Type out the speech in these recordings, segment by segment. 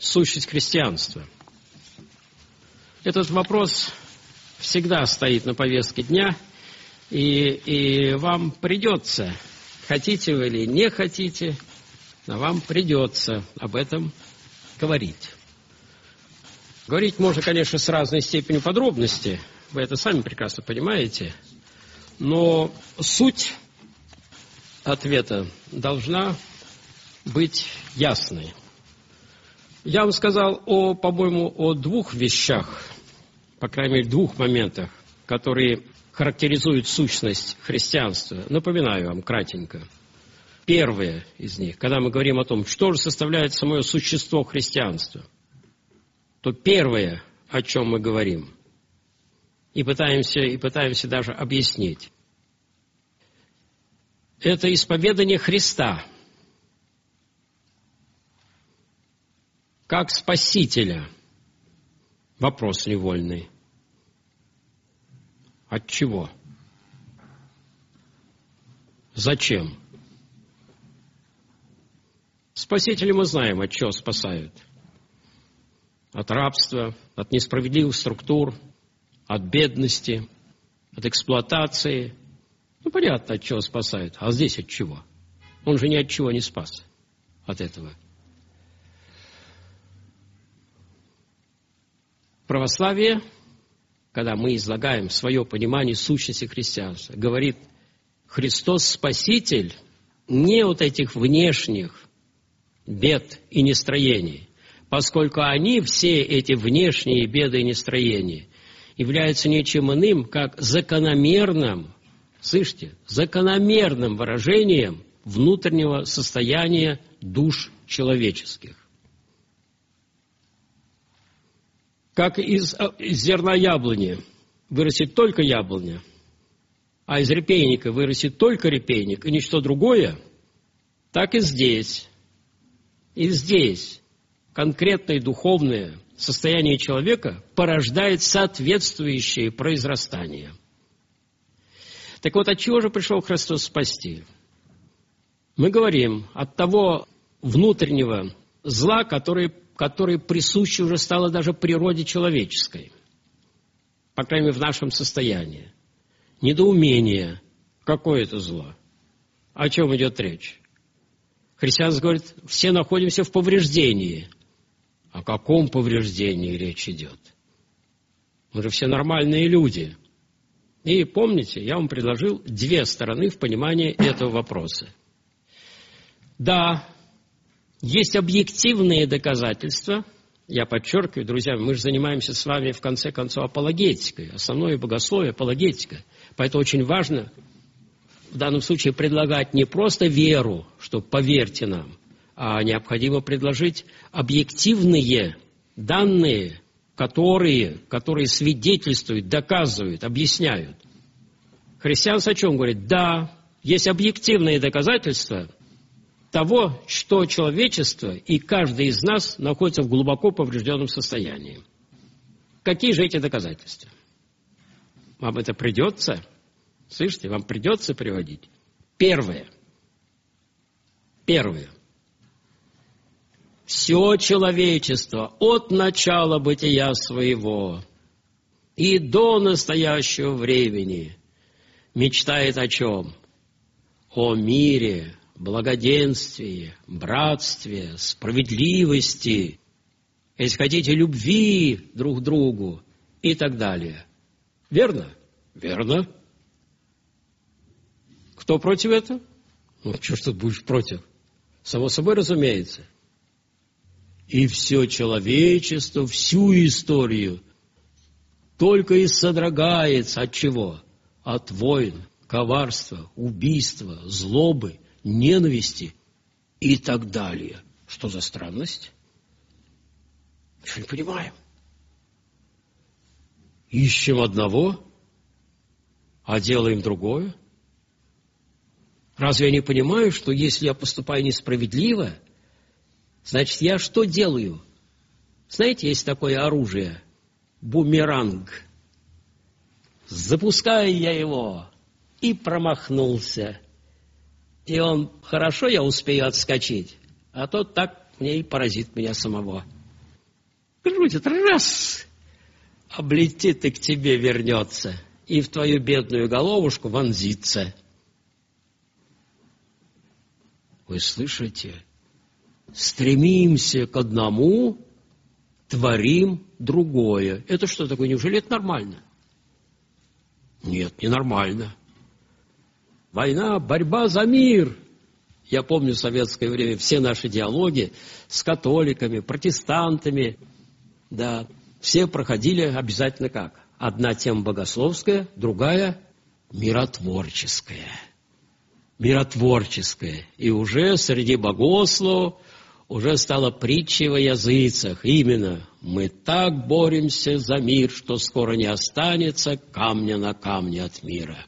сущность христианства? Этот вопрос всегда стоит на повестке дня, и вам придется, хотите вы или не хотите, но вам придется об этом говорить. Говорить можно, конечно, с разной степенью подробности, вы это сами прекрасно понимаете, но суть ответа должна быть ясной. Я вам сказал, по-моему, о двух вещах, по крайней мере, двух моментах, которые характеризуют сущность христианства. Напоминаю вам кратенько. Первое из них, когда мы говорим о том, что же составляет самое существо христианства, то первое, о чем мы говорим, и пытаемся даже объяснить, это исповедание Христа как Спасителя. Вопрос невольный. От чего? Зачем? Спасители мы знаем, от чего спасают. От рабства, от несправедливых структур, от бедности, от эксплуатации. Понятно, от чего спасают. А здесь от чего? Он же ни от чего не спас от этого. Православие, когда мы излагаем свое понимание сущности христианства, говорит, Христос Спаситель не от этих внешних бед и нестроений, поскольку они, все эти внешние беды и нестроения, являются ничем иным, как закономерным, слышите, закономерным выражением внутреннего состояния душ человеческих. Как из зерна яблони вырастет только яблоня, а из репейника вырастет только репейник и ничто другое, так и здесь. И здесь конкретное духовное состояние человека порождает соответствующее произрастание. Так вот, от чего же пришел Христос спасти? Мы говорим от того внутреннего зла, которое присуще уже стало даже природе человеческой, по крайней мере, в нашем состоянии. Недоумение. Какое это зло? О чем идет речь? Христианство говорит, все находимся в повреждении. О каком повреждении речь идет? Мы же все нормальные люди. И помните, я вам предложил две стороны в понимании этого вопроса. Да, есть объективные доказательства. Я подчеркиваю, друзья, мы же занимаемся с вами, в конце концов, апологетикой. Основное богословие – апологетика. Поэтому очень важно в данном случае предлагать не просто веру, что поверьте нам, а необходимо предложить объективные данные, которые свидетельствуют, доказывают, объясняют. Христианство о чем говорит? Да, есть объективные доказательства того, что человечество и каждый из нас находится в глубоко поврежденном состоянии. Какие же эти доказательства? Вам это придется, слышите, вам придется приводить. Первое. Все человечество от начала бытия своего и до настоящего времени мечтает о чем? О мире, благоденствии, братстве, справедливости, если хотите, любви друг к другу и так далее. Верно? Верно. Кто против этого? Что ж тут будешь против? Само собой разумеется. И все человечество, всю историю только и содрогается от чего? От войн, коварства, убийства, злобы, ненависти и так далее. Что за странность? Ничего не понимаем. Ищем одного, а делаем другое. Разве я не понимаю, что если я поступаю несправедливо, значит, я что делаю? Знаете, есть такое оружие, бумеранг. Запускаю я его и промахнулся. И он, хорошо, я успею отскочить, а то так мне и поразит меня самого. Крутит, раз, облетит и к тебе вернется, и в твою бедную головушку вонзится. Вы слышите? Стремимся к одному, творим другое. Это что такое? Неужели это нормально? Нет, не нормально. Война, борьба за мир. Я помню в советское время все наши диалоги с католиками, протестантами. Да, все проходили обязательно как? Одна тема богословская, другая миротворческая. Миротворческая. И уже среди богословов уже стала притчей во языцах. Именно мы так боремся за мир, что скоро не останется камня на камне от мира.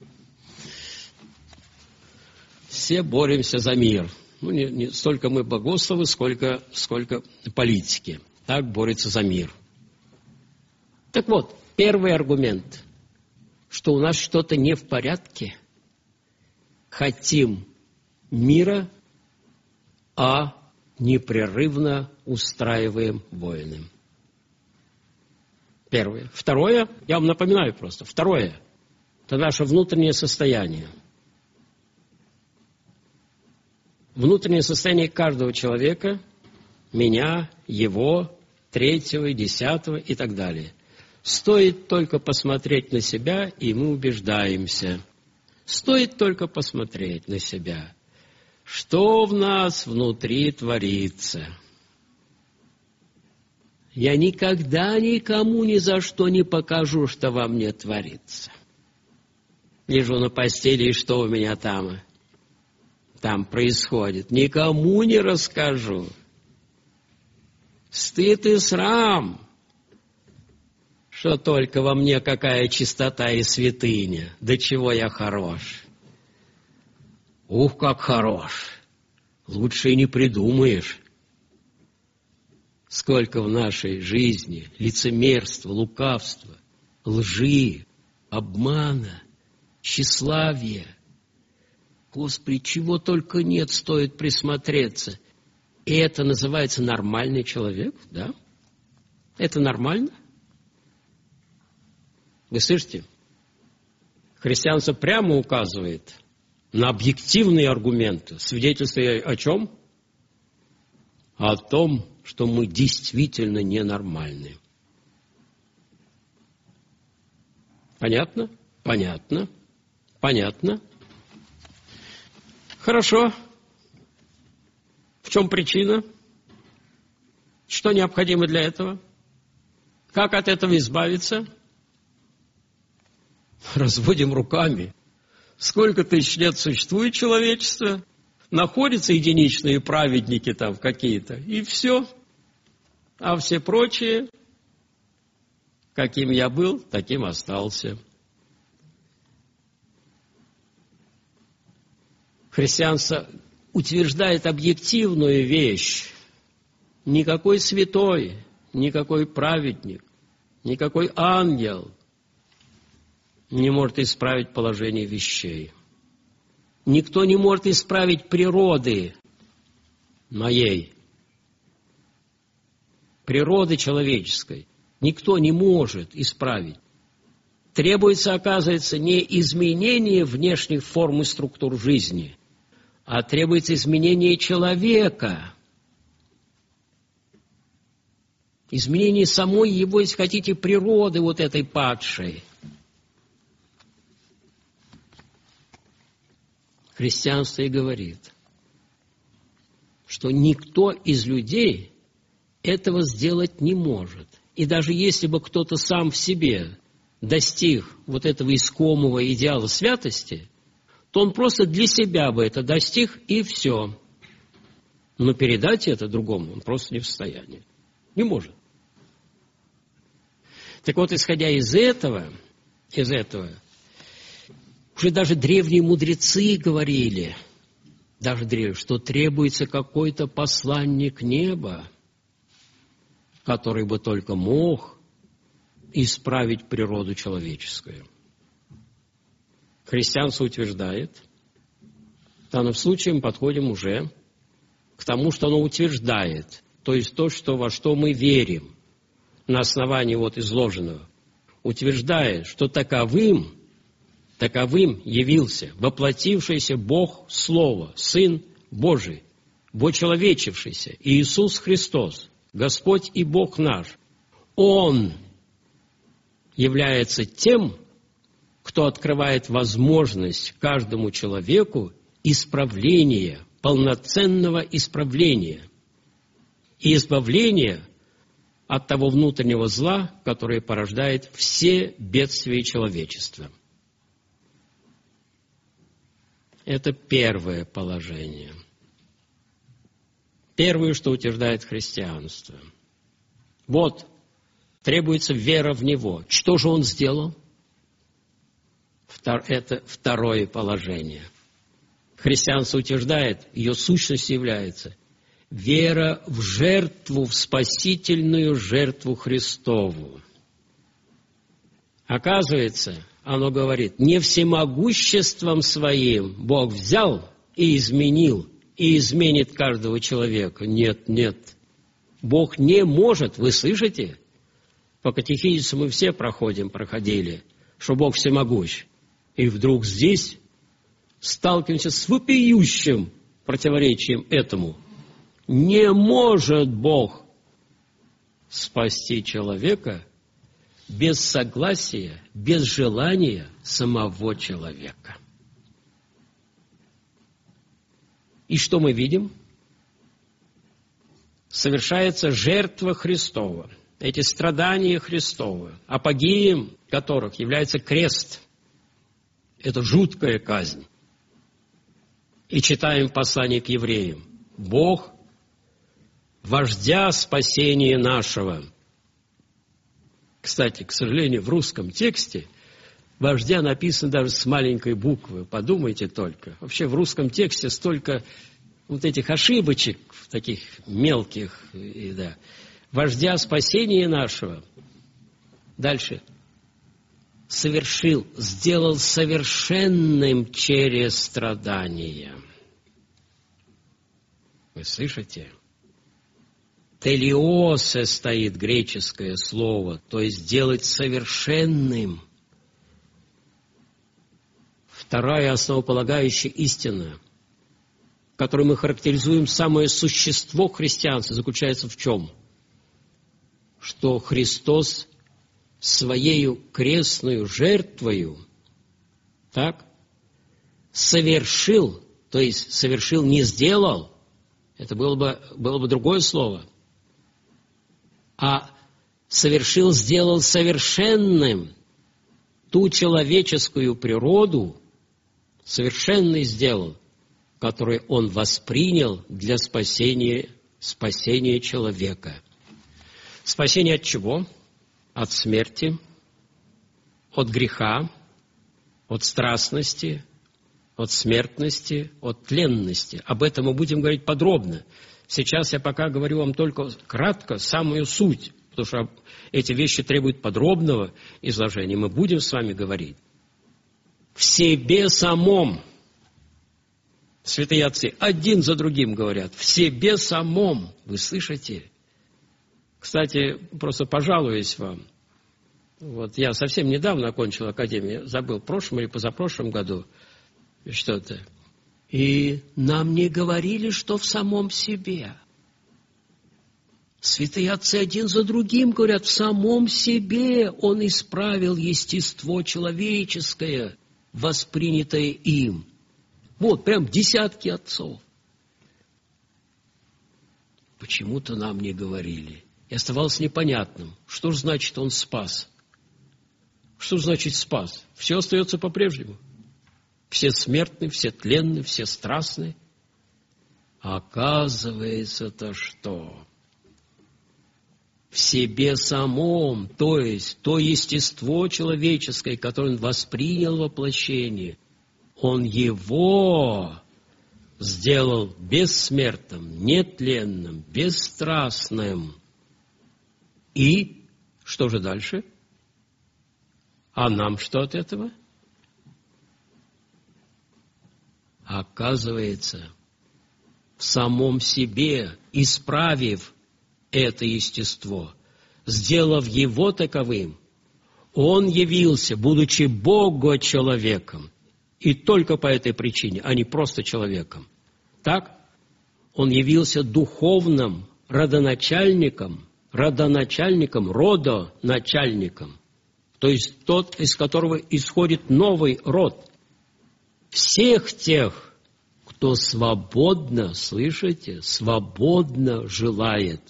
Все боремся за мир. Ну, не столько мы богословы, сколько политики. Так борются за мир. Так вот, первый аргумент, что у нас что-то не в порядке. Хотим мира, а непрерывно устраиваем войны. Первое. Второе, я вам напоминаю просто, второе, это наше внутреннее состояние. Внутреннее состояние каждого человека, меня, его, третьего, десятого и так далее. Стоит только посмотреть на себя, и мы убеждаемся. Стоит только посмотреть на себя, что в нас внутри творится. Я никогда никому ни за что не покажу, что во мне творится. Лежу на постели, и что у меня там происходит. Никому не расскажу. Стыд и срам, что только во мне какая чистота и святыня, до чего я хорош. Ух, как хорош! Лучше и не придумаешь. Сколько в нашей жизни лицемерства, лукавства, лжи, обмана, тщеславия. Господи, чего только нет, стоит присмотреться. И это называется нормальный человек, да? Это нормально? Вы слышите? Христианство прямо указывает на объективные аргументы, свидетельствуя о чем? О том, что мы действительно ненормальны. Понятно? Понятно. Понятно. Хорошо. В чем причина? Что необходимо для этого? Как от этого избавиться? Разводим руками. Сколько тысяч лет существует человечество? Находятся единичные праведники там какие-то, и все. А все прочие, каким я был, таким остался. Христианство утверждает объективную вещь. Никакой святой, никакой праведник, никакой ангел не может исправить положение вещей. Никто не может исправить природы моей, природы человеческой. Никто не может исправить. Требуется, оказывается, не изменение внешних форм и структур жизни, а требуется изменение человека. Изменение самой его, если хотите, природы вот этой падшей. Христианство и говорит, что никто из людей этого сделать не может. И даже если бы кто-то сам в себе достиг вот этого искомого идеала святости, то он просто для себя бы это достиг, и все. Но передать это другому он просто не в состоянии. Не может. Так вот, исходя из этого, уже даже древние мудрецы говорили, что требуется какой-то посланник неба, который бы только мог исправить природу человеческую. Христианство утверждает, в данном случае мы подходим уже к тому, что оно утверждает, то есть то, во что мы верим. на основании вот изложенного, утверждает, что таковым явился воплотившийся Бог Слово, Сын Божий, вочеловечившийся Иисус Христос, Господь и Бог наш. Он является тем, кто открывает возможность каждому человеку исправления, полноценного исправления и избавления от того внутреннего зла, которое порождает все бедствия человечества. Это первое положение. Первое, что утверждает христианство. Вот, требуется вера в Него. Что же Он сделал? Это второе положение. Христианство утверждает, ее сущностью является вера в жертву, в спасительную жертву Христову. Оказывается, оно говорит, не всемогуществом своим Бог взял и изменил, и изменит каждого человека. Нет, нет. Бог не может, вы слышите? По катехизису мы все проходили, что Бог всемогущ. И вдруг здесь сталкиваемся с вопиющим противоречием этому. Не может Бог спасти человека без согласия, без желания самого человека. И что мы видим? Совершается жертва Христова. Эти страдания Христовы, апогеем которых является крест. Это жуткая казнь. И читаем послание к евреям. Бог, вождя спасения нашего. Кстати, к сожалению, в русском тексте вождя написано даже с маленькой буквы. Подумайте только. Вообще в русском тексте столько вот этих ошибочек, таких мелких. Да. Вождя спасения нашего. Дальше. Совершил, сделал совершенным через страдания. Вы слышите? Телиосе стоит греческое слово, то есть сделать совершенным. Вторая основополагающая истина, которую мы характеризуем самое существо христианства, заключается в чем? Что Христос своею крестную жертвою, так, совершил, то есть совершил, не сделал, это было бы другое слово, а совершил, сделал совершенным ту человеческую природу, совершенный сделал, которую Он воспринял для спасения человека. Спасение от чего? От смерти, от греха, от страстности, от смертности, от тленности. Об этом мы будем говорить подробно. Сейчас я пока говорю вам только кратко самую суть, потому что эти вещи требуют подробного изложения. Мы будем с вами говорить. В себе самом, святые отцы, один за другим говорят, в себе самом, вы слышите? Кстати, просто пожалуюсь вам. Вот я совсем недавно окончил академию, забыл, в прошлом или позапрошлом году что-то. И нам не говорили, что в самом себе. Святые отцы один за другим говорят, в самом себе Он исправил естество человеческое, воспринятое им. Вот, прям десятки отцов. Почему-то нам не говорили. И оставалось непонятным, что же значит Он спас. Что значит спас? Все остается по-прежнему. Все смертны, все тленны, все страстны. А оказывается-то что? В себе самом, то есть то естество человеческое, которое Он воспринял воплощение, Он его сделал бессмертным, нетленным, бесстрастным. И что же дальше? А нам что от этого? Оказывается, в самом себе, исправив это естество, сделав его таковым, он явился, будучи Бога-человеком, и только по этой причине, а не просто человеком. Так, он явился духовным родоначальником, родоначальником, то есть тот, из которого исходит новый род. Всех тех, кто свободно, слышите, свободно желает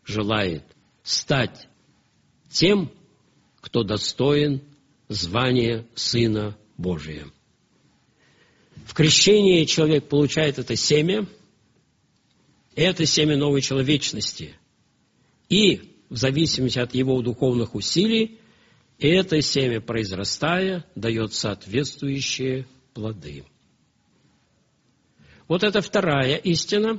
стать тем, кто достоин звания Сына Божия. В крещении человек получает это семя новой человечности. И в зависимости от его духовных усилий, это семя, произрастая, дает соответствующие плоды. Вот это вторая истина,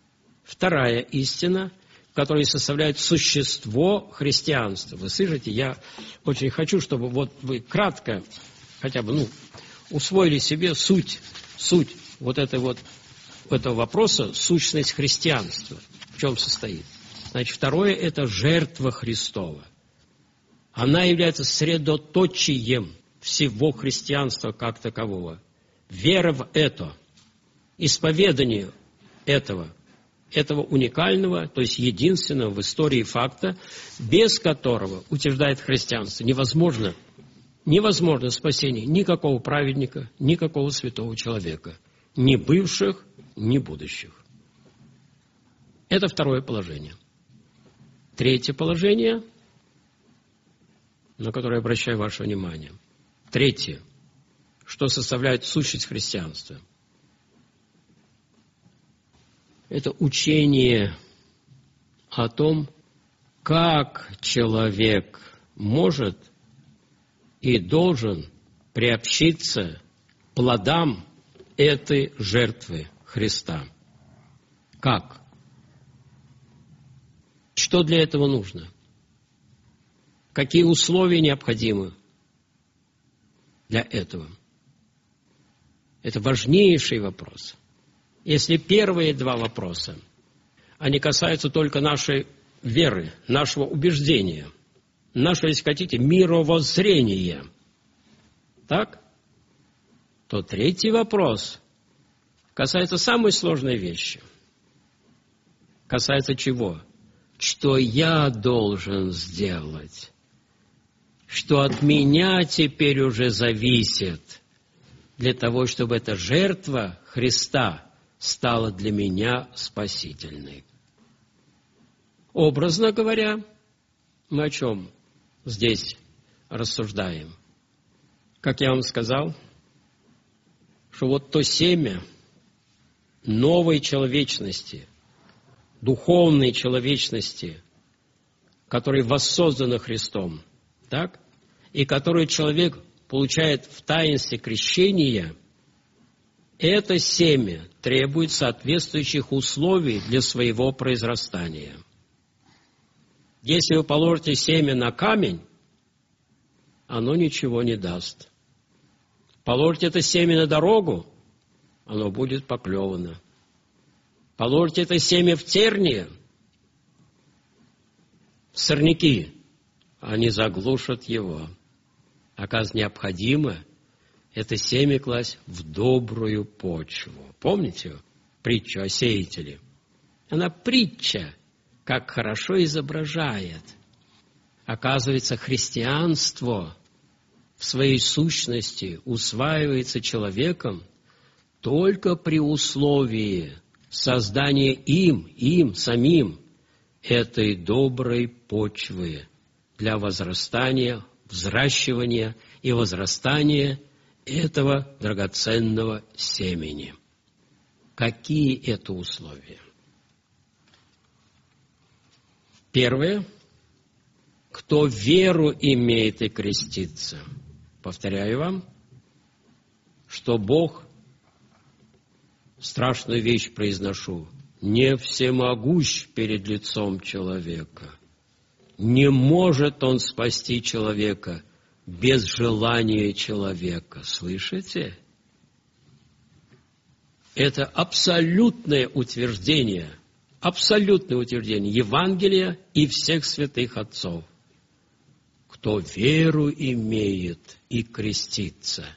которая составляет существо христианства. Вы слышите, я очень хочу, чтобы вот вы кратко, хотя бы, усвоили себе суть вот этого вопроса, сущность христианства, в чем состоит. Значит, второе – это жертва Христова. Она является средоточием всего христианства как такового. Вера в это, исповедание этого уникального, то есть единственного в истории факта, без которого, утверждает христианство, невозможно спасение никакого праведника, никакого святого человека, ни бывших, ни будущих. Это второе положение. Третье положение, на которое я обращаю ваше внимание. Третье, что составляет сущность христианства. Это учение о том, как человек может и должен приобщиться к плодам этой жертвы Христа. Как? Что для этого нужно? Какие условия необходимы для этого? Это важнейший вопрос. Если первые два вопроса, они касаются только нашей веры, нашего убеждения, нашего, если хотите, мировоззрения, так? То третий вопрос касается самой сложной вещи. Касается чего? Что я должен сделать? Что от меня теперь уже зависит для того, чтобы эта жертва Христа стала для меня спасительной. Образно говоря, мы о чем здесь рассуждаем? Как я вам сказал, что вот то семя новой человечности, духовной человечности, которая воссоздана Христом, так? И которую человек получает в таинстве крещения, это семя требует соответствующих условий для своего произрастания. Если вы положите семя на камень, оно ничего не даст. Положите это семя на дорогу, оно будет поклевано. Положите это семя в тернии, в сорняки, они заглушат его. Оказывается, необходимо это семя класть в добрую почву. Помните притчу о сеятеле? Она притча, как хорошо изображает. Оказывается, христианство в своей сущности усваивается человеком только при условии создания им самим этой доброй почвы для возрастания, взращивания и возрастания этого драгоценного семени. Какие это условия? Первое. Кто веру имеет и крестится. Повторяю вам, что Бог, страшную вещь произношу, не всемогущ перед лицом человека. Не может Он спасти человека без желания человека. Слышите? Это абсолютное утверждение Евангелия и всех святых отцов. кто веру имеет и крестится.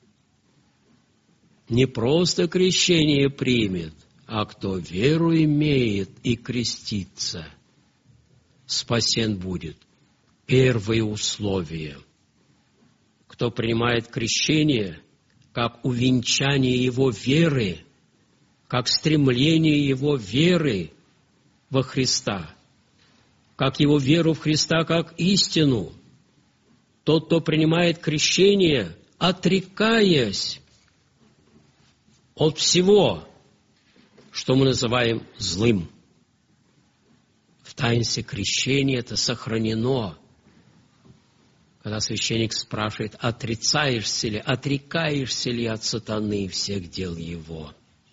Не просто крещение примет, а кто веру имеет и крестится, спасен будет. Первое условие. Кто принимает крещение как увенчание его веры, как стремление его веры во Христа, как его веру в Христа как истину, тот, кто принимает крещение, отрекаясь от всего, что мы называем злым. В таинстве крещения это сохранено. Когда священник спрашивает, отрекаешься ли от сатаны и всех дел его.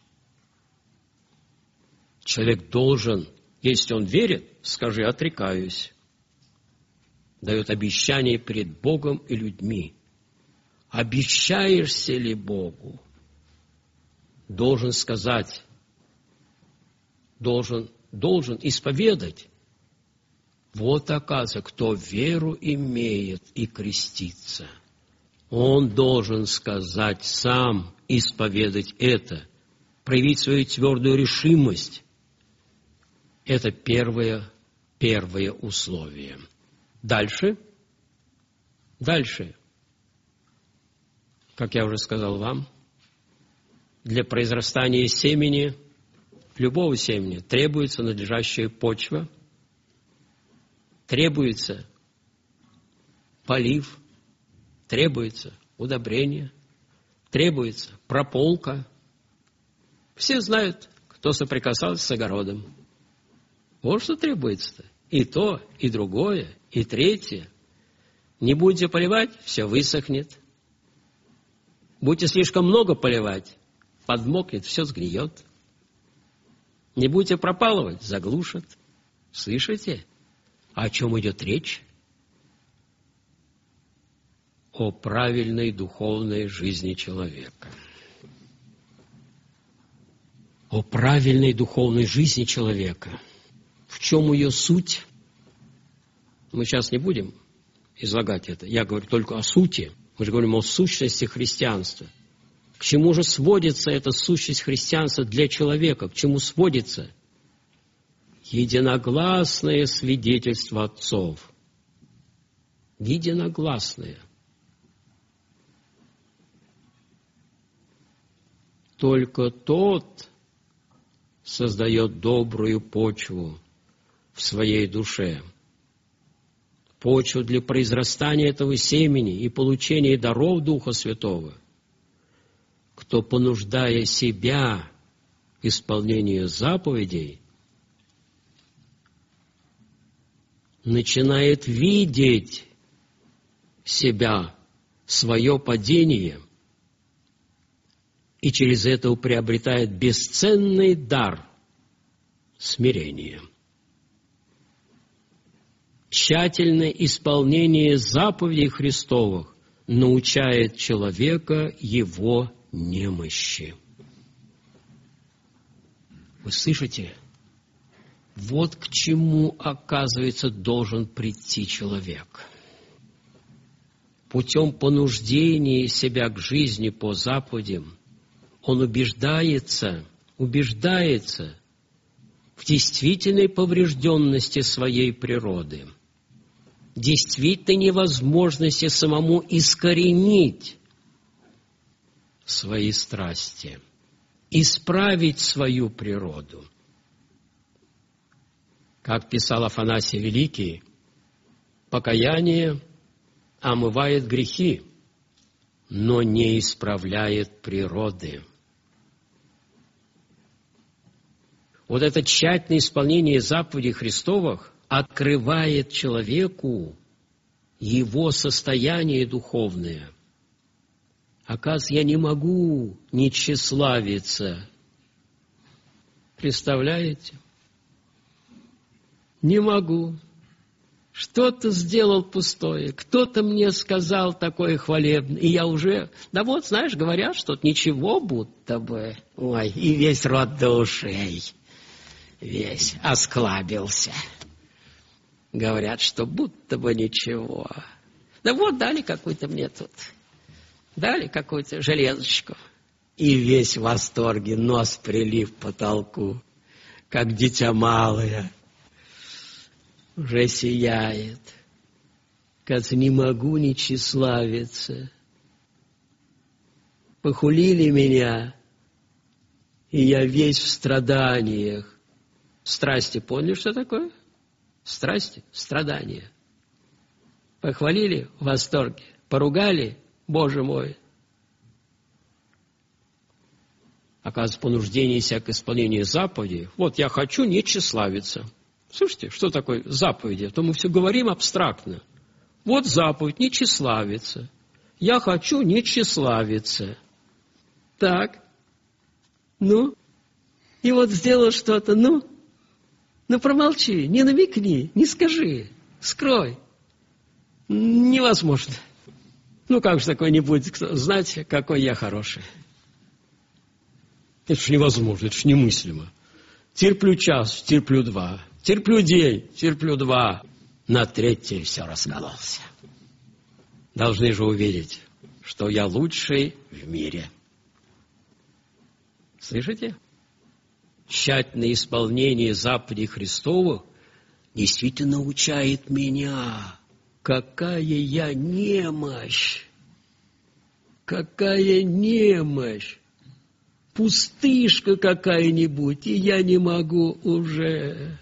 Человек должен, если он верит, скажи, отрекаюсь. Дает обещание перед Богом и людьми. Обещаешься ли Богу? Должен сказать, должен исповедать. Вот, оказывается, кто веру имеет и крестится. Он должен сказать сам, исповедать это, проявить свою твердую решимость. Это первое условие. Дальше, как я уже сказал вам, для произрастания семени, любого семени, требуется надлежащая почва, требуется полив, требуется удобрение, требуется прополка. Все знают, кто соприкасался с огородом. Вот что требуется-то. И то, и другое, и третье. Не будете поливать, все высохнет. Будете слишком много поливать, подмокнет, все сгниет. Не будете пропалывать, заглушат. Слышите? О чем идет речь? О правильной духовной жизни человека. О правильной духовной жизни человека. В чем ее суть? Мы сейчас не будем излагать это. Я говорю только о сути. Мы же говорим о сущности христианства. К чему же сводится эта сущность христианства для человека? К чему сводится? Единогласное свидетельство отцов. Единогласное. Только тот создает добрую почву в своей душе. Почву для произрастания этого семени и получения даров Духа Святого. Кто, понуждая себя к исполнению заповедей, начинает видеть себя, свое падение, и через это приобретает бесценный дар смирения. Тщательное исполнение заповедей Христовых научает человека его немощи. Вы слышите? Вот к чему, оказывается, должен прийти человек. Путем понуждения себя к жизни по заповедям он убеждается в действительной поврежденности своей природы, действительной невозможности самому искоренить свои страсти, исправить свою природу. Как писал Афанасий Великий, покаяние омывает грехи, но не исправляет природы. Вот это тщательное исполнение заповедей Христовых открывает человеку его состояние духовное. Оказывается, я не могу не тщеславиться. Представляете? Не могу. Что-то сделал пустое, кто-то мне сказал такое хвалебное, и я уже... Да вот, знаешь, говорят, что ничего будто бы... Ой, и весь рот до ушей, осклабился. Говорят, что будто бы ничего. Да вот дали какую-то мне тут. Дали какую-то железочку. И весь в восторге, нос прилип к потолку, как дитя малое. Уже сияет. Кажется, не могу не тщеславиться. Похулили меня, и я весь в страданиях. Страсти, поняли, что такое? Страсти, страдания. Похвалили в восторге, поругали, Боже мой. Оказывается, понуждение себя к исполнению заповедей. Вот я хочу не тщеславиться. Слушайте, что такое заповеди? А то мы все говорим абстрактно. Вот заповедь, не тщеславиться. Я хочу не тщеславиться. Так. Ну? И вот сделал что-то, ну промолчи, не намекни, не скажи, скрой. Невозможно. Ну как же такое не будет знать, какой я хороший? Это ж невозможно, это ж немыслимо. Терплю час, терплю два, терплю день, терплю два. На третий все раскололся. Должны же увидеть, что я лучший в мире. Слышите? Тщательное исполнение заповедей Христовых действительно научает меня, какая я немощь, какая немощь, пустышка какая-нибудь, и я не могу уже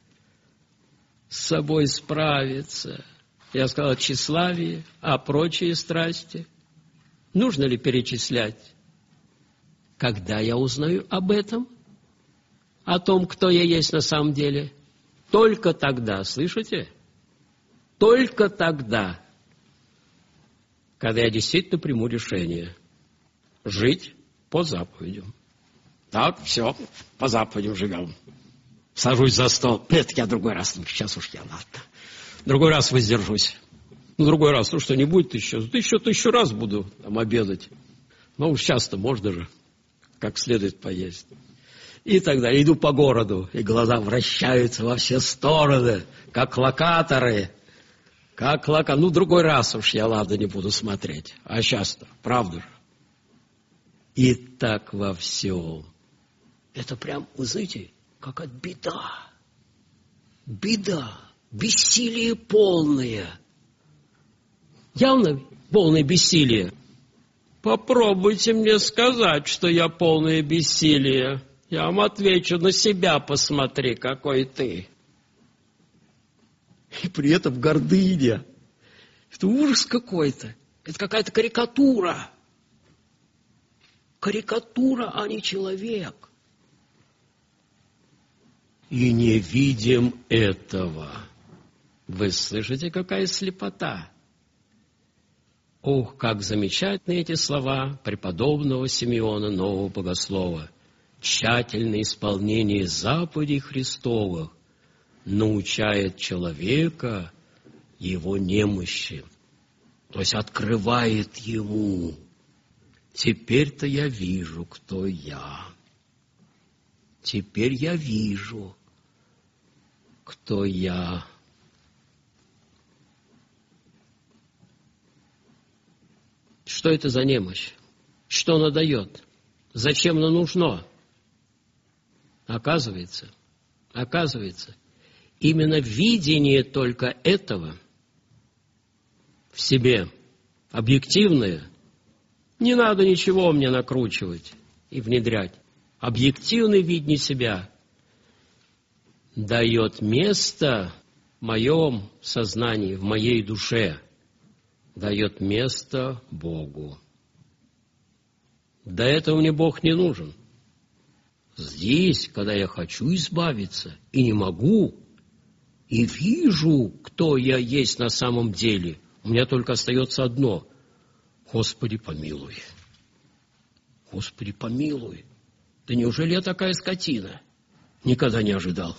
с собой справиться. Я сказал тщеславие, а прочие страсти. Нужно ли перечислять? Когда я узнаю об этом, о том, кто я есть на самом деле, только тогда, слышите? Только тогда, когда я действительно приму решение жить по заповедям. Так, все, по заповедям живем. Сажусь за стол. Нет, я другой раз, сейчас уж я, ладно. Другой раз воздержусь. Другой раз, что не будет еще. Тысячу раз буду там обедать. Но уж часто можно же, как следует поесть. И тогда иду по городу, и глаза вращаются во все стороны, как локаторы. Другой раз уж я, ладно, не буду смотреть. А часто, правда же. И так во всем. Это прям, вы знаете, какая беда. Беда. Бессилие полное. Явно полное бессилие. Попробуйте мне сказать, что я полное бессилие. Я вам отвечу, на себя посмотри, какой ты. И при этом гордыня. Это ужас какой-то. Это какая-то карикатура. Карикатура, а не человек. И не видим этого. Вы слышите, какая слепота? Ох, как замечательны эти слова преподобного Симеона, нового богослова. Тщательное исполнение заповедей Христовых научает человека его немощи. То есть открывает ему. Теперь-то я вижу, кто я. Теперь я вижу, кто я. Что это за немощь? Что она дает? Зачем она нужна? Оказывается, именно видение только этого в себе, объективное, не надо ничего мне накручивать и внедрять. Объективное видение себя дает место в моем сознании, в моей душе, дает место Богу. До этого мне Бог не нужен. Здесь, когда я хочу избавиться, и не могу, и вижу, кто я есть на самом деле, у меня только остается одно. Господи, помилуй. Господи, помилуй. Да неужели я такая скотина? Никогда не ожидал.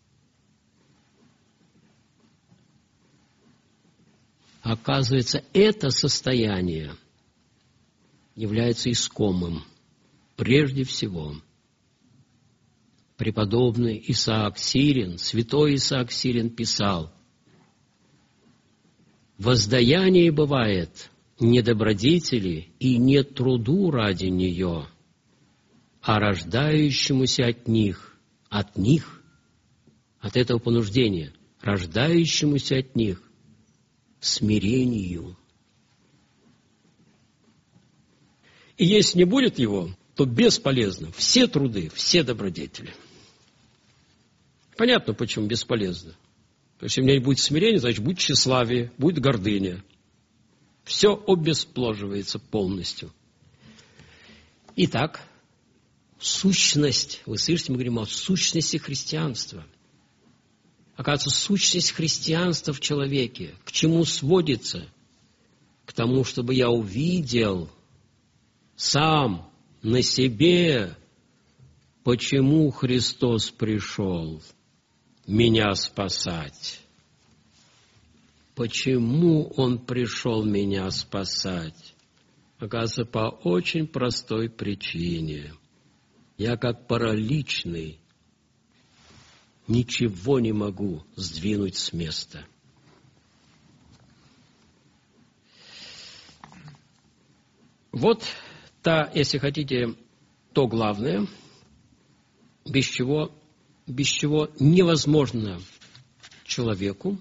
Оказывается, это состояние является искомым прежде всего. Преподобный Исаак Сирин, святой Исаак Сирин писал: воздаяние бывает не добродетели и не труду ради нее, а рождающемуся от них, от этого понуждения, рождающемуся от них, смирению. И если не будет его, то бесполезно все труды, все добродетели. Понятно, почему бесполезно. Если у меня не будет смирения, значит, будет тщеславие, будет гордыня. Все обеспложивается полностью. Итак, сущность, вы слышите, мы говорим о сущности христианства. Оказывается, сущность христианства в человеке к чему сводится? К тому, чтобы я увидел сам на себе, почему Христос пришел меня спасать. Почему Он пришел меня спасать? Оказывается, по очень простой причине. Я как параличный ничего не могу сдвинуть с места. Вот та, если хотите, то главное, без чего невозможно человеку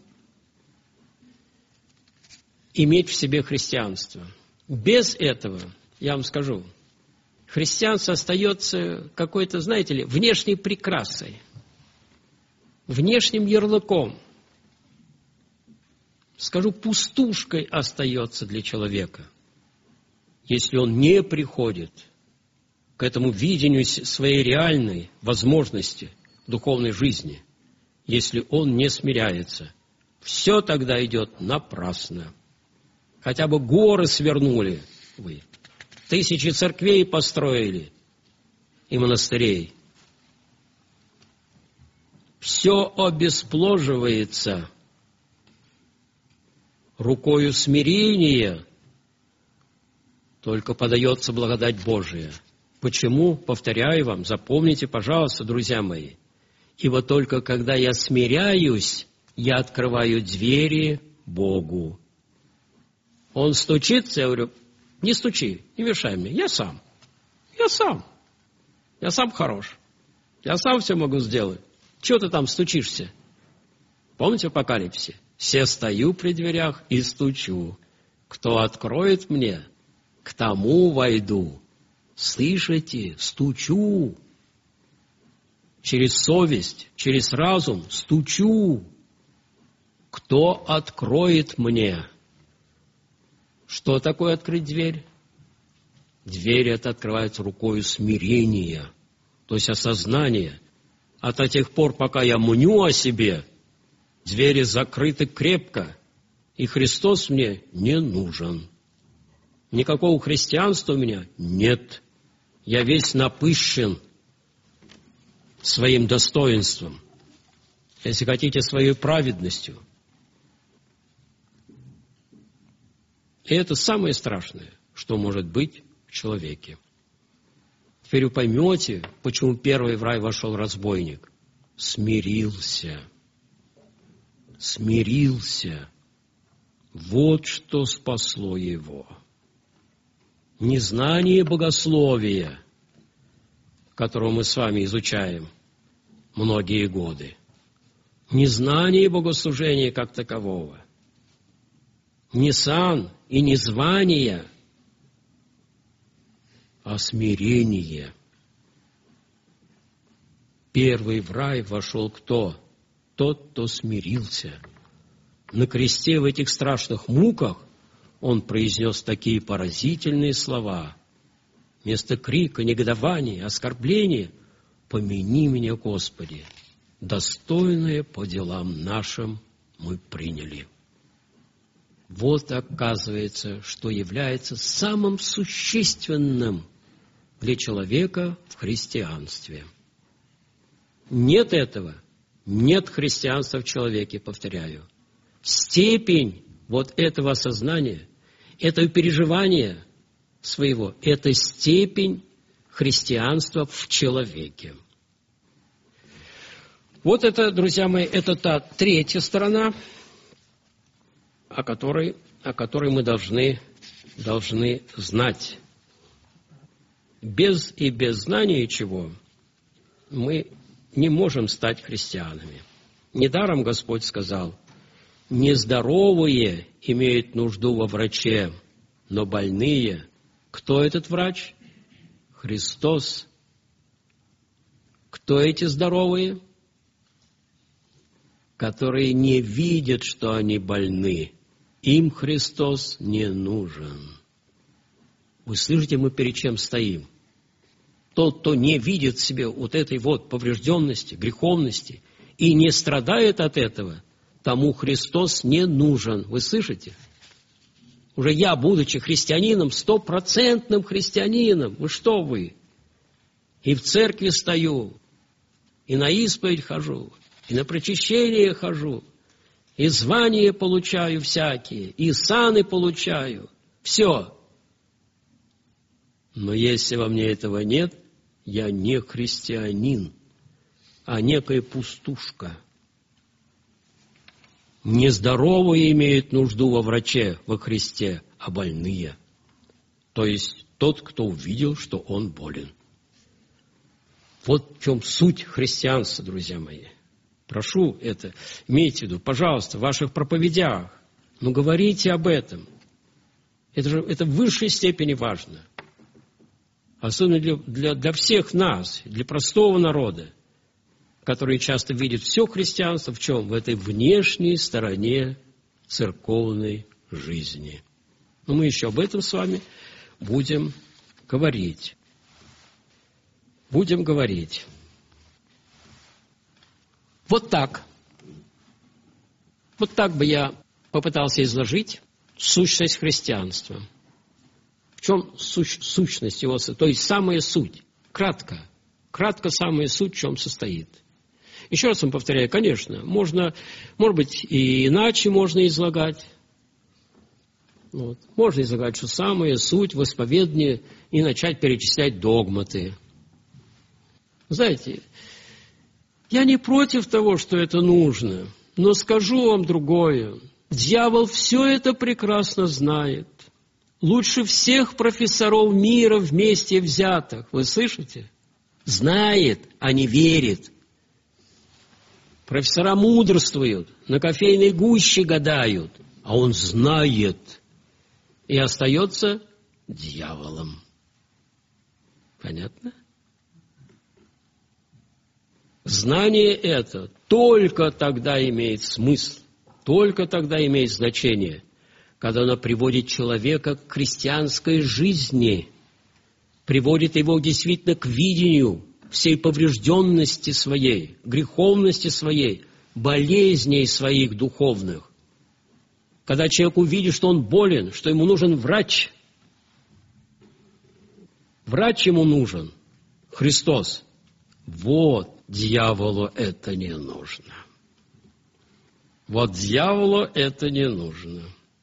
иметь в себе христианство. Без этого, я вам скажу, христианство остается какой-то, знаете ли, внешней прекрасой, внешним ярлыком. Скажу, пустушкой остается для человека, если он не приходит к этому видению своей реальной возможности духовной жизни, если он не смиряется. Все тогда идет напрасно. Хотя бы горы свернули вы, 1000 церквей построили и монастырей. Все обеспложивается рукою смирения, только подается благодать Божия. Почему? Повторяю вам, запомните, пожалуйста, друзья мои. Ибо только когда я смиряюсь, я открываю двери Богу. Он стучится, я говорю, не стучи, не мешай мне, я сам хорош, я сам все могу сделать. Чего ты там стучишься? Помните в Апокалипсисе? «Се стою при дверях и стучу. Кто откроет мне, к тому войду». Слышите? Стучу. Через совесть, через разум стучу. Кто откроет мне? Что такое открыть дверь? Дверь эта открывается рукою смирения, то есть осознания. А до тех пор, пока я мню о себе, двери закрыты крепко, и Христос мне не нужен. Никакого христианства у меня нет. Я весь напыщен своим достоинством, если хотите, своей праведностью. И это самое страшное, что может быть в человеке. Теперь вы поймете, почему первый в рай вошел разбойник. Смирился. Смирился. Вот что спасло его. Незнание богословия, которого мы с вами изучаем многие годы. Незнание богослужения как такового. Не сан и не звание, а смирение. Первый в рай вошел кто? Тот, кто смирился. На кресте в этих страшных муках он произнес такие поразительные слова. Вместо крика, негодования, оскорбления: «Помяни меня, Господи, достойное по делам нашим мы приняли». Вот оказывается, что является самым существенным для человека в христианстве. Нет этого, нет христианства в человеке, повторяю. Степень вот этого осознания, этого переживания своего, это степень христианства в человеке. Вот это, друзья мои, это та третья сторона. о которой мы должны знать. Без знания чего мы не можем стать христианами. Недаром Господь сказал: нездоровые имеют нужду во враче, но больные. Кто этот врач? Христос. Кто эти здоровые? Которые не видят, что они больны. Им Христос не нужен. Вы слышите, мы перед чем стоим? Тот, кто не видит в себе вот этой вот поврежденности, греховности и не страдает от этого, тому Христос не нужен. Вы слышите? Уже я, будучи христианином, 100% христианином, вы? И в церкви стою, и на исповедь хожу, и на причащение хожу, и звания получаю всякие, и саны получаю. Все. Но если во мне этого нет, я не христианин, а некая пустушка. Нездоровые имеют нужду во враче, во Христе, а больные. То есть тот, кто увидел, что он болен. Вот в чем суть христианства, друзья мои. Прошу это, имейте в виду, пожалуйста, в ваших проповедях. Но говорите об этом. Это в высшей степени важно. Особенно для всех нас, для простого народа, который часто видит все христианство в чем? В этой внешней стороне церковной жизни. Но мы еще об этом с вами будем говорить. Будем говорить. Вот так. Вот так бы я попытался изложить сущность христианства. В чем сущность его? То есть самая суть. Кратко самая суть в чем состоит. Еще раз вам повторяю, конечно, может быть, и иначе можно излагать. Можно излагать, что самая суть в исповедании и начать перечислять догматы. Знаете, я не против того, что это нужно, но скажу вам другое. Дьявол все это прекрасно знает. Лучше всех профессоров мира вместе взятых. Вы слышите? Знает, а не верит. Профессора мудрствуют, на кофейной гуще гадают, а он знает и остается дьяволом. Понятно? Знание это только тогда имеет смысл, только тогда имеет значение, когда оно приводит человека к христианской жизни, приводит его действительно к видению всей поврежденности своей, греховности своей, болезней своих духовных. Когда человек увидит, что он болен, что ему нужен врач, врач ему нужен, Христос. Вот дьяволу это не нужно. Вот дьяволу это не нужно.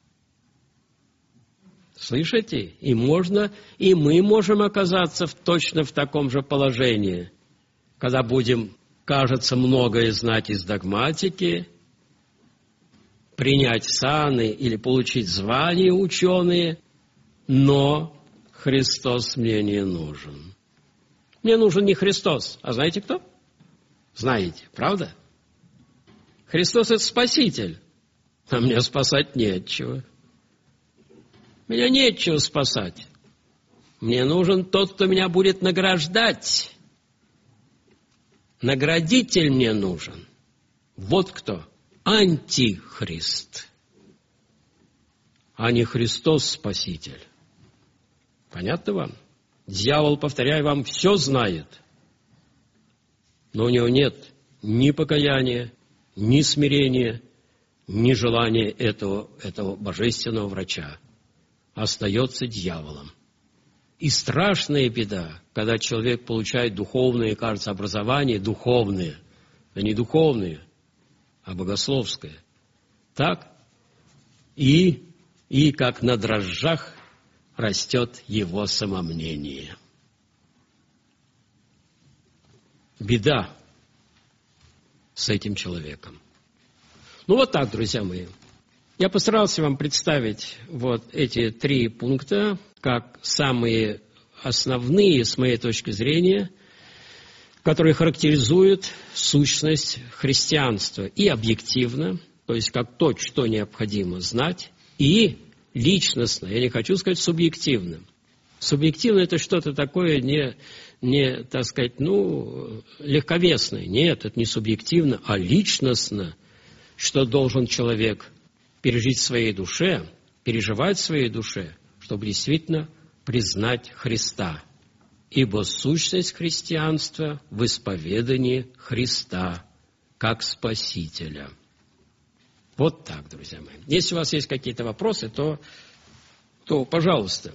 Слышите? И мы можем оказаться точно в таком же положении, когда будем, кажется, многое знать из догматики, принять саны или получить звание ученые, но Христос мне не нужен. Мне нужен не Христос, а знаете кто? Знаете, правда? Христос – это Спаситель, а мне спасать нечего. Меня нечего спасать. Мне нужен тот, кто меня будет награждать. Наградитель мне нужен. Вот кто. Антихрист. А не Христос Спаситель. Понятно вам? Дьявол, повторяю вам, все знает. Но у него нет ни покаяния, ни смирения, ни желания этого божественного врача. Остается дьяволом. И страшная беда, когда человек получает духовное, кажется, образование, духовное, а не духовное, а богословское. Так и как на дрожжах растет его самомнение. Беда с этим человеком. Вот так, друзья мои. Я постарался вам представить вот эти 3 пункта как самые основные, с моей точки зрения, которые характеризуют сущность христианства и объективно, то есть как то, что необходимо знать, и личностно, я не хочу сказать субъективно. Субъективно это что-то такое не, так сказать, легковесное. Нет, это не субъективно, а личностно, что должен человек пережить в своей душе, переживать в своей душе, чтобы действительно признать Христа. Ибо сущность христианства в исповедании Христа как Спасителя. Вот так, друзья мои. Если у вас есть какие-то вопросы, то пожалуйста.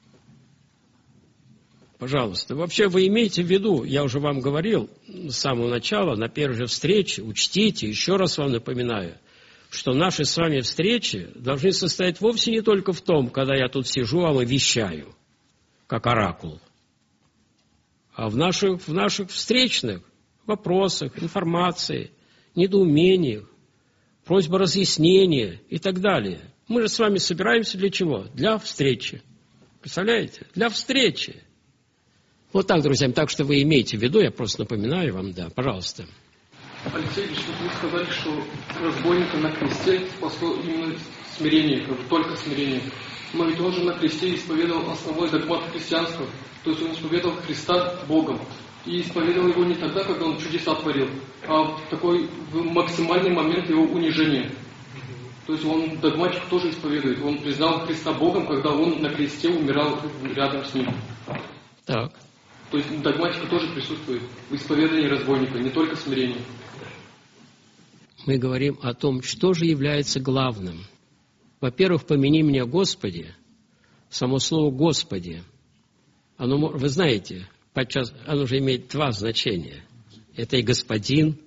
Пожалуйста. Вообще вы имейте в виду, я уже вам говорил с самого начала, на первой же встрече, учтите, еще раз вам напоминаю, что наши с вами встречи должны состоять вовсе не только в том, когда я тут сижу, а мы вещаю, как оракул, а в наших встречных вопросах, информации, недоумениях, просьба разъяснения и так далее. Мы же с вами собираемся для чего? Для встречи. Представляете? Для встречи. Вот так, друзья, так что вы имеете в виду, я просто напоминаю вам, да, пожалуйста. Алексей, вы сказали, что разбойника на кресте спасло именно смирение, только смирение. Но ведь он же на кресте исповедовал основной догмат христианства, то есть он исповедовал Христа Богом. И исповедовал его не тогда, когда он чудеса творил, а в такой максимальный момент его унижения. То есть он, догматик, тоже исповедует. Он признал Христа Богом, когда он на кресте умирал рядом с ним. Так. То есть догматика тоже присутствует в исповедании разбойника, не только смирение. Мы говорим о том, что же является главным. Во-первых, помяни меня, Господи. Само слово «Господи», вы знаете, подчас оно же имеет 2 значения. Это и господин,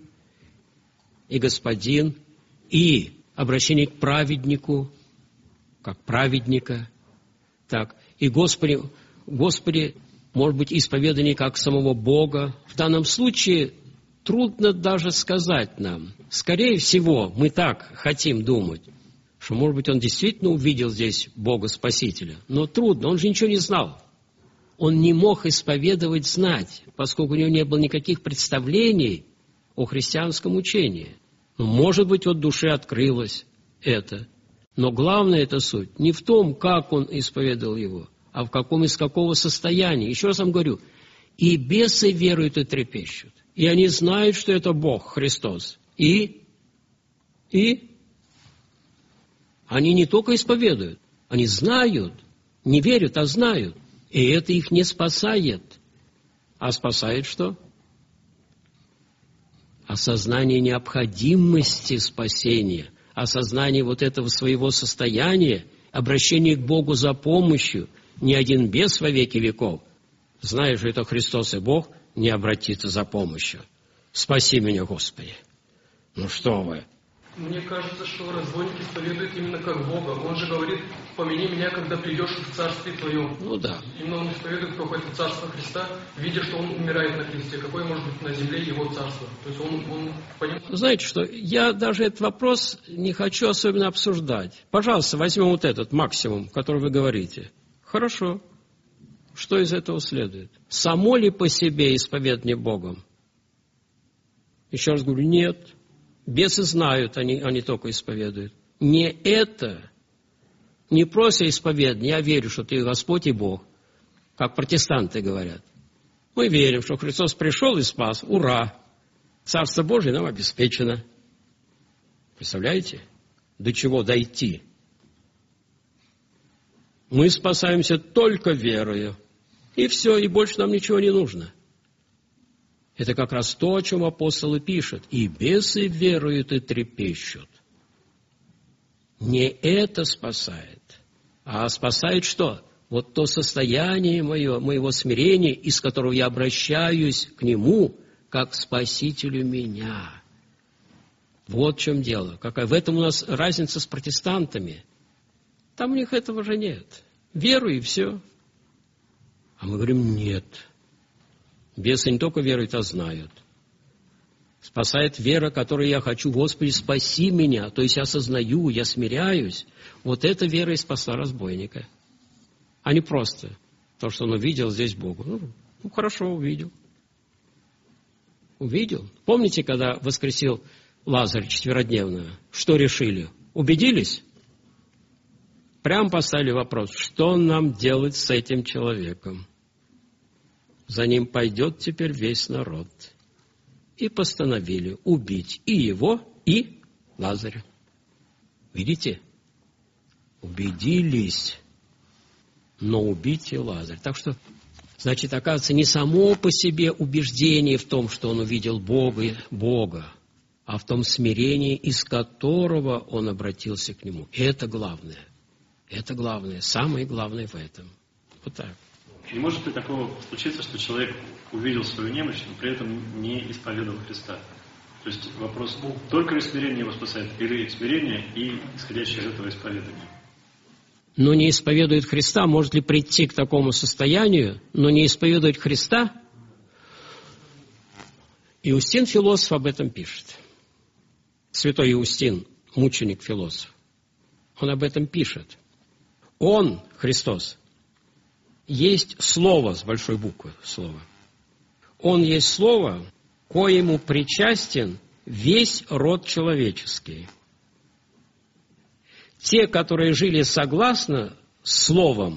и обращение к праведнику, как праведника. Так. И Господи, может быть, исповедание как самого Бога. В данном случае трудно даже сказать нам. Скорее всего, мы так хотим думать, что, может быть, он действительно увидел здесь Бога Спасителя. Но трудно, он же ничего не знал. Он не мог исповедовать знать, поскольку у него не было никаких представлений о христианском учении. Но, может быть, от души открылось это. Но главное это суть не в том, как он исповедовал его, а из какого состояния. Еще раз вам говорю, и бесы веруют и трепещут. И они знают, что это Бог, Христос. И они не только исповедуют, они знают, не верят, а знают. И это их не спасает. А спасает что? Осознание необходимости спасения, осознание вот этого своего состояния, обращение к Богу за помощью. Ни один бес во веки веков, зная, что это Христос и Бог, не обратится за помощью. Спаси меня, Господи. Ну что вы? Мне кажется, что разбойник исповедует именно как Бога. Он же говорит, помяни меня, когда придешь в Царствие Твое. Ну да. Именно он исповедует какое-то Царство Христа, видя, что он умирает на кресте. Какое может быть на земле его Царство? То есть он понимает... Знаете что, я даже этот вопрос не хочу особенно обсуждать. Пожалуйста, возьмем вот этот максимум, который вы говорите. Хорошо. Что из этого следует? Само ли по себе исповедание Богом? Еще раз говорю, нет. Бесы знают, они только исповедуют. Не это, не просто исповедание, я верю, что ты Господь и Бог, как протестанты говорят. Мы верим, что Христос пришел и спас, ура! Царство Божие нам обеспечено. Представляете, до чего дойти? Мы спасаемся только верою. И все, и больше нам ничего не нужно. Это как раз то, о чем апостолы пишут. И бесы веруют и трепещут. Не это спасает, а спасает что? Вот то состояние моего смирения, из которого я обращаюсь к Нему, как к Спасителю меня. Вот в чем дело. В этом у нас разница с протестантами. Там у них этого же нет. Веруй и все. А мы говорим, нет. Бесы не только веруют, а знают. Спасает вера, которой я хочу: Господи, спаси меня. То есть я осознаю, я смиряюсь. Вот эта вера и спасла разбойника. А не просто то, что он увидел здесь Бога. Ну, хорошо, увидел. Увидел. Помните, когда воскресил Лазаря четверодневного? Что решили? Убедились? Прям поставили вопрос: что нам делать с этим человеком? За ним пойдет теперь весь народ. И постановили убить и его, и Лазаря. Видите? Убедились, но убить и Лазаря. Так что, значит, оказывается, не само по себе убеждение в том, что он увидел Бога, а в том смирении, из которого он обратился к Нему. И это главное. Это главное, самое главное в этом. Вот так. Не может ли такого случиться, что человек увидел свою немощь, но при этом не исповедовал Христа? То есть вопрос, только ли смирение его спасает, или смирение и исходящее из этого исповедание? Но не исповедует Христа, может ли прийти к такому состоянию, но не исповедовать Христа? Иустин философ об этом пишет. Святой Иустин, мученик-философ, он об этом пишет. Он, Христос, есть Слово, с большой буквы Слово. Он есть Слово, коему причастен весь род человеческий. Те, которые жили согласно Словом,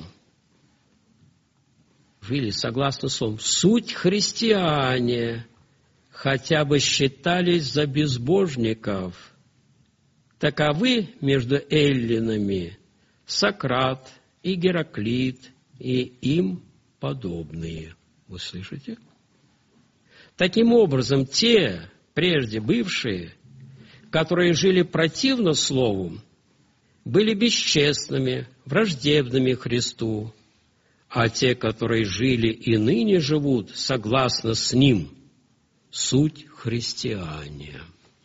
суть христиане, хотя бы считались за безбожников. Таковы между эллинами Сократ и Гераклит, и им подобные. Вы слышите? Таким образом, те, прежде бывшие, которые жили противно Слову, были бесчестными, враждебными Христу, а те, которые жили и ныне живут согласно с Ним, суть христиане.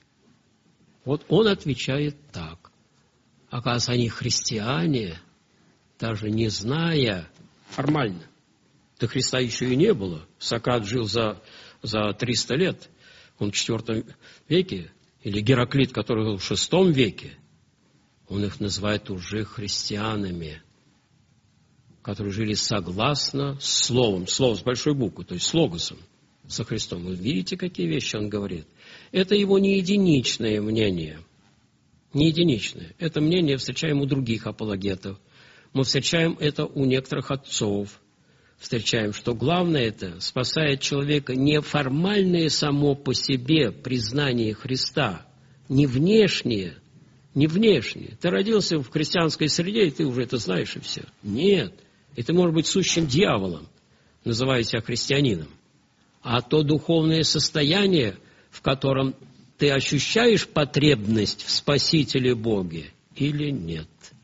Вот он отвечает так. Оказывается, они христиане, даже не зная формально. До Христа еще и не было. Сократ жил за 300 лет. Он в IV веке. Или Гераклит, который был в VI веке. Он их называет уже христианами, которые жили согласно Словом. Слово с большой буквы, то есть с Логосом, со Христом. Вы видите, какие вещи он говорит? Это его не единичное мнение. Не единичное. Это мнение встречаем у других апологетов. Мы встречаем это у некоторых отцов. Встречаем, что главное это спасает человека не формальное само по себе признание Христа, не внешнее. Ты родился в христианской среде, и ты уже это знаешь, и все. Нет. И ты можешь быть сущим дьяволом, называя себя христианином. А то духовное состояние, в котором ты ощущаешь потребность в Спасителе Боге или нет.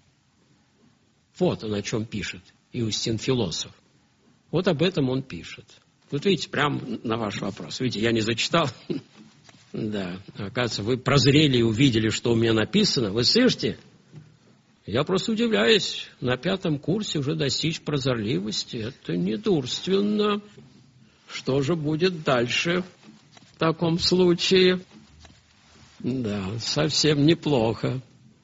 Вот он о чем пишет Иустин философ. Вот об этом он пишет. Вот видите, прямо на ваш вопрос. Видите, я не зачитал. Да, оказывается, вы прозрели и увидели, что у меня написано. Вы слышите? Я просто удивляюсь. На 5 курсе уже достичь прозорливости. Это недурственно. Что же будет дальше в таком случае? Да, совсем неплохо.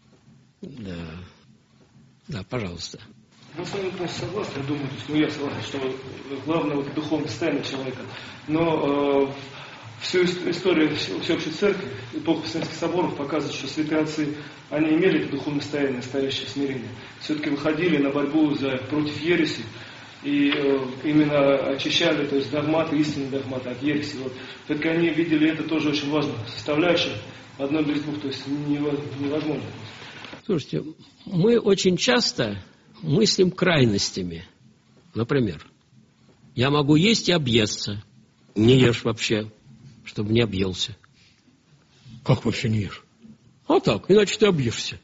Да, пожалуйста. Мы с вами полностью согласны, я думаю, я согласен, что главное вот духовное состояние человека. Но всю историю всеобщей церкви, эпоху Вселенских соборов показывает, что святые отцы, они имели это духовное состояние, настоящее смирение. Все-таки выходили на борьбу против ереси и именно очищали, то есть догматы, истинные догматы от ереси. Вот. Все-таки они видели это тоже очень важно, составляющую одной без двух, то есть невозможно. Слушайте, мы очень часто мыслим крайностями. Например, я могу есть и объесться. Не ешь вообще, чтобы не объелся. Как вообще не ешь? А так, иначе ты объешься.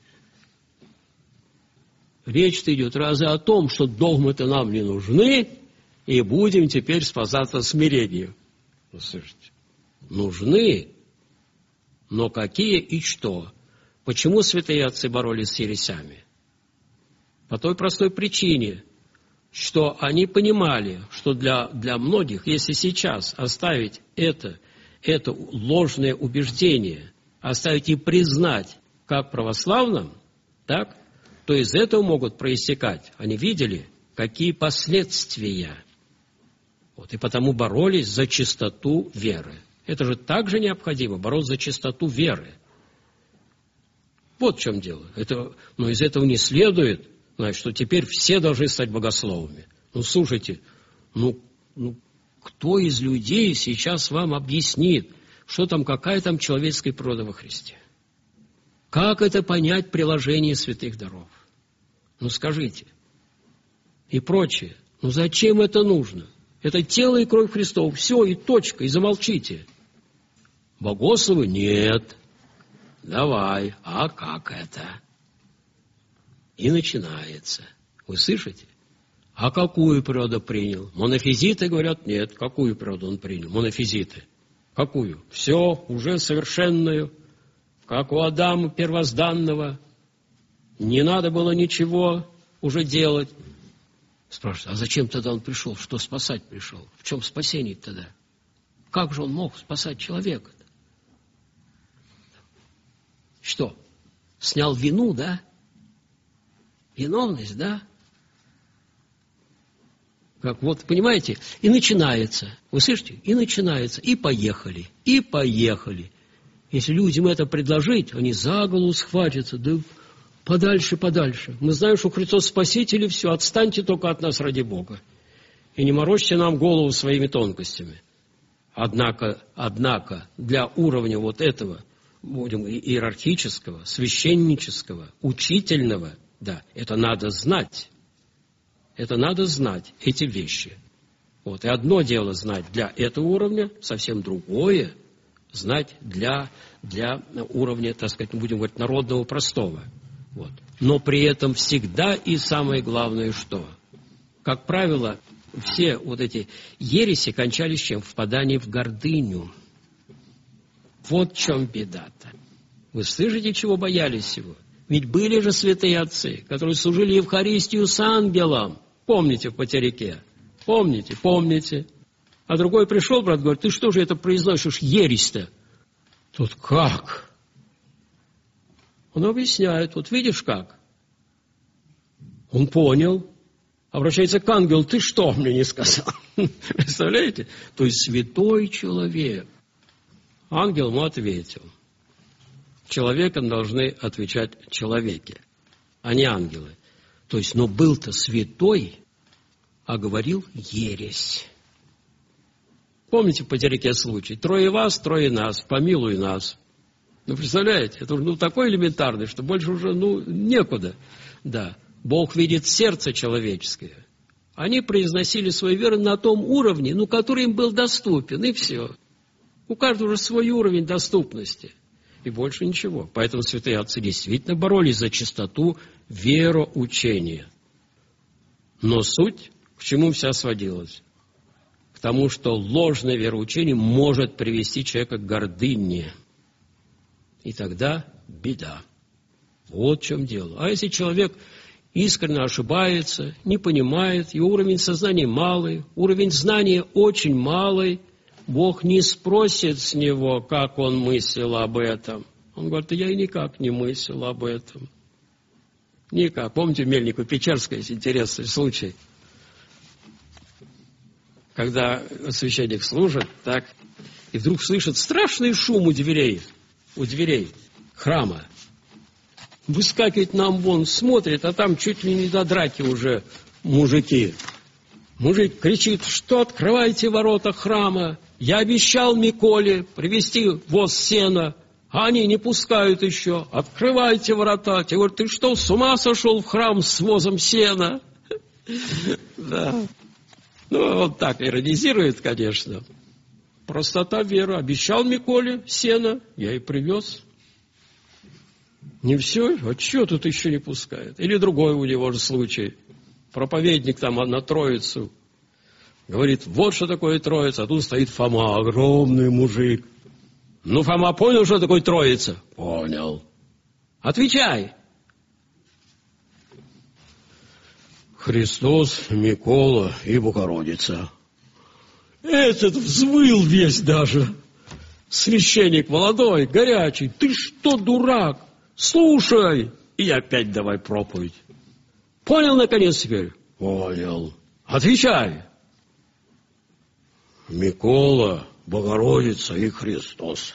Речь-то идет разве о том, что догмы-то нам не нужны, и будем теперь спасаться смирением. Ну, слушайте, нужны, но какие и что? Почему святые отцы боролись с ересями? По той простой причине, что они понимали, что для многих, если сейчас оставить это это ложное убеждение оставить и признать как православным, так, то из этого могут проистекать. Они видели, какие последствия. Вот, и потому боролись за чистоту веры. Это же также необходимо, бороться за чистоту веры. Вот в чем дело. Но из этого не следует, значит, что теперь все должны стать богословами. Ну, слушайте, кто из людей сейчас вам объяснит, какая там человеческая природа во Христе? Как это понять приложение святых даров? Ну, скажите. И прочее. Ну, зачем это нужно? Это тело и кровь Христова. Все, и точка, и замолчите. Богословы? Нет. Давай. А как это? И начинается. Вы слышите? А какую природу принял? Монофизиты говорят, нет. Какую природу он принял? Монофизиты. Какую? Все, уже совершенную. Как у Адама первозданного. Не надо было ничего уже делать. Спрашивают, а зачем тогда он пришел? Что спасать пришел? В чем спасение тогда? Как же он мог спасать человека-то? Что? Снял вину, да? Виновность, да? Как вот, понимаете? И начинается. Вы слышите? И начинается. И поехали. И поехали. Если людям это предложить, они за голову схватятся. Да подальше, подальше. Мы знаем, что Христос Спаситель, и все. Отстаньте только от нас ради Бога. И не морочьте нам голову своими тонкостями. Однако, для уровня вот этого, будем иерархического, священнического, учительного, да, это надо знать. Это надо знать, эти вещи. Вот. И одно дело знать для этого уровня, совсем другое знать для уровня, так сказать, будем говорить, народного простого. Вот. Но при этом всегда и самое главное, что? Как правило, все вот эти ереси кончались чем? Впаданием в гордыню. Вот в чем беда-то. Вы слышите, чего боялись всего? Ведь были же святые отцы, которые служили Евхаристию с ангелом. Помните в Потеряке? Помните. А другой пришел, брат, говорит, ты что же это произносишь, ересь-то? Тут как? Он объясняет, вот видишь как? Он понял. Обращается к ангелу, ты что мне не сказал? Представляете? То есть святой человек. Ангел ему ответил. Человеком должны отвечать человеки, а не ангелы. То есть, но был-то святой, а говорил ересь. Помните по Потеряке случай? 3 вас, 3 нас, помилуй нас. Ну, представляете? Это такой элементарный, что больше уже некуда. Да. Бог видит сердце человеческое. Они произносили свою веру на том уровне, который им был доступен, и все. У каждого же свой уровень доступности. И больше ничего. Поэтому святые отцы действительно боролись за чистоту вероучения. Но суть, к чему вся сводилась? К тому, что ложное вероучение может привести человека к гордыне. И тогда беда. Вот в чем дело. А если человек искренне ошибается, не понимает, его уровень сознания малый, уровень знания очень малый, Бог не спросит с него, как он мыслил об этом. Он говорит, я и никак не мыслил об этом. Никак. Помните, в Мельниково-Печерской есть интересный случай, когда священник служит, так, и вдруг слышит страшный шум у дверей храма. Выскакивает на амвон, смотрит, а там чуть ли не до драки уже мужики. Мужик кричит, что открывайте ворота храма. Я обещал Миколе привезти воз сена, а они не пускают еще. Открывайте ворота. Те говорят, ты что, с ума сошел в храм с возом сена? Да. Вот так иронизирует, конечно. Простота веры. Обещал Миколе сено, я и привез. Не все? А что тут еще не пускают? Или другой у него же случай. Проповедник там на Троицу. Говорит, вот что такое Троица. А тут стоит Фома, огромный мужик. Ну, Фома понял, что такое Троица? Понял. Отвечай. Христос, Микола и Богородица. Этот взвыл весь даже. Священник молодой, горячий. Ты что, дурак? Слушай. И опять давай проповедь. Понял, наконец, теперь? Понял. Отвечай. Микола, Богородица и Христос.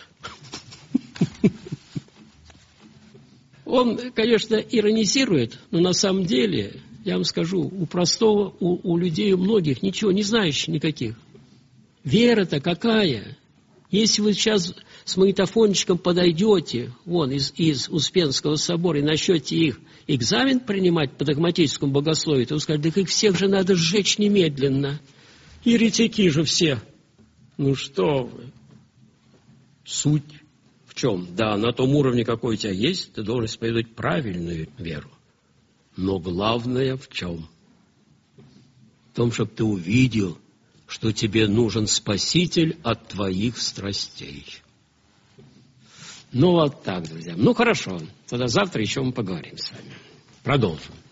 Он, конечно, иронизирует, но на самом деле, я вам скажу, у простого, у людей, у многих, ничего не знающих никаких. Вера-то какая? Если вы сейчас с магнитофончиком подойдете, вон, из Успенского собора, и начнете их экзамен принимать по догматическому богословию, то вы скажете, да их всех же надо сжечь немедленно. Еретики же все. Ну что вы? Суть в чем? Да, на том уровне, какой у тебя есть, ты должен исповедовать правильную веру. Но главное в чем? В том, чтобы ты увидел, что тебе нужен Спаситель от твоих страстей. Ну, вот так, друзья. Ну, хорошо. Тогда завтра еще мы поговорим с вами. Продолжим.